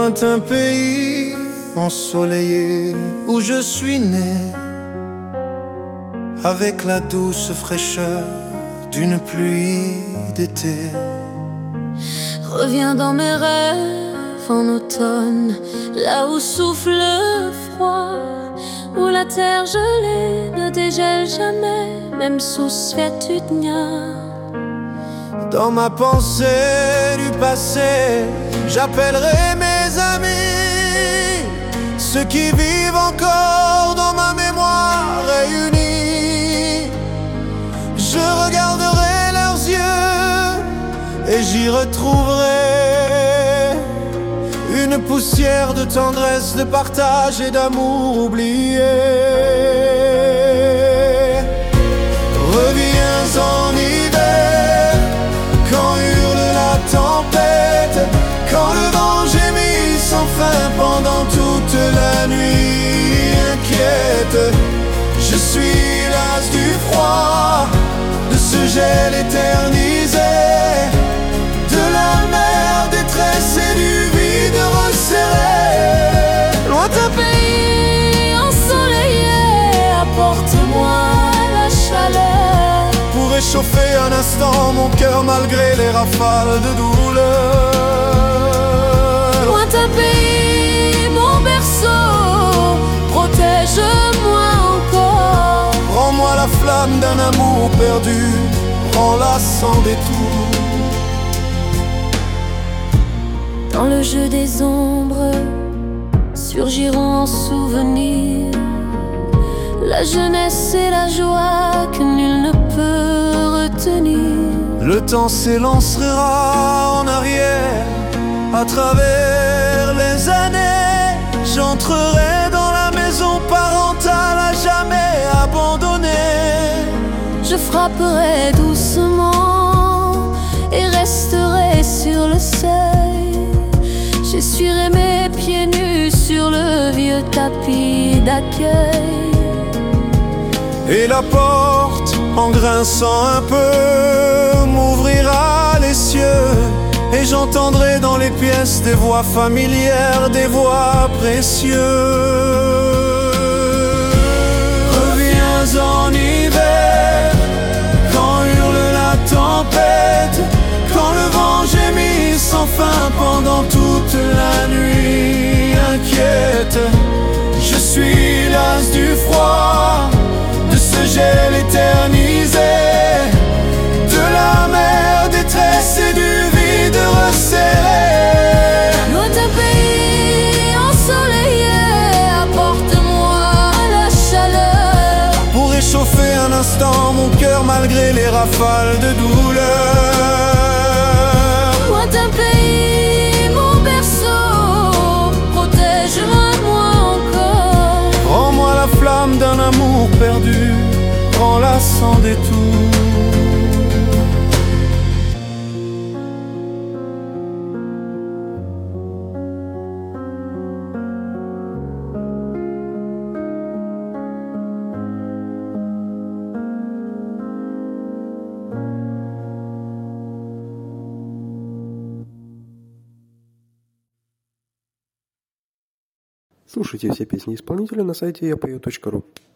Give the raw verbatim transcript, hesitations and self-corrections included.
lointain pays ensoleillé où je suis né, avec la douce fraîcheur d'une pluie d'été. Reviens dans mes rêves en automne, là où souffle le froid, où la terre gelée ne dégèle jamais, même sous Sviatudnia. Dans ma pensée du passé, j'appellerai mes amis, ceux qui vivent encore dans ma mémoire réunis. Je regarderai leurs yeux et j'y retrouverai une poussière de tendresse, de partage et d'amour oublié. Reviens en hiver, quand hurle la tempête, quand le vent gémit sans fin pendant toute la nuit inquiète. Je suis las du froid, de ce gel éternisé, de la mer détresse et du vide resserré. Lointain pays ensoleillé, apporte-moi la chaleur pour réchauffer un instant mon cœur malgré les rafales de douleur. Lointain pays, mon berceau, protège-moi encore. Rends-moi la flamme d'un amour perdu, rends-la sans détour. Dans le jeu des ombres surgiront en souvenir la jeunesse et la joie que nul ne peut retenir. Le temps s'élancera en arrière, à travers les années. J'entrerai dans la maison parentale à jamais abandonnée. Je frapperai doucement et resterai sur le seuil. J'essuierai mes pieds nus sur le vieux tapis d'accueil. Et la porte, en grinçant un peu, m'ouvrira les cieux. Et j'entendrai dans les pièces des voix familières, des voix précieuses. Reviens en hiver, quand hurle la tempête, quand le vent gémit sans fin pendant toute la nuit inquiète. Je suis las du froid, de ce gel éternisé, de la mer détresse et du vide resserré. Lointain pays ensoleillé, apporte-moi la chaleur pour réchauffer un instant mon cœur malgré les rafales de douleur. Lointain pays, mon berceau, protège-moi de moi encore. Rends-moi la flamme d'un amour perdu, rends-la sans détour. Слушайте все песни исполнителя на сайте я пою точка ру.